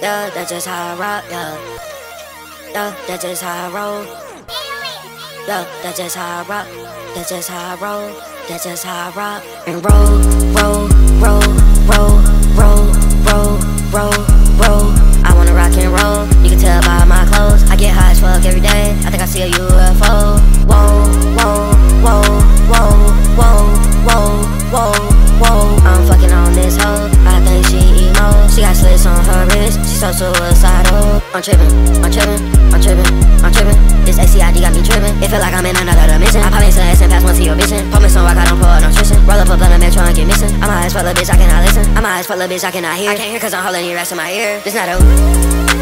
Yeah, that's just how I rock, yeah. Yeah, that's just how I roll. Yeah, that's just how I rock. That's just how I roll. That's just how I rock. And roll, roll, roll, roll, roll, roll, roll, roll. I wanna rock and roll. You can tell by my clothes. I get high as fuck every day. I think I see a UFO. Whoa, whoa, whoa, whoa, whoa, whoa, whoa, whoa. I'm fucking on this hoe. I think she emo. She got slits on her wrist. She so suicidal. I'm tripping, I'm tripping, I'm tripping, I'm tripping. This ACID got me tripping. It feel like I'm in another dimension. I pop into S and pass one to your bitchin'. Put me some rock, I don't pour nutrition. Roll up a blunt of metro and get missing. I'm high as fuck, little bitch, I cannot listen. I'm high as fuck, little bitch, I cannot hear. I can't hear cause I'm holding your rest in my ear. This not a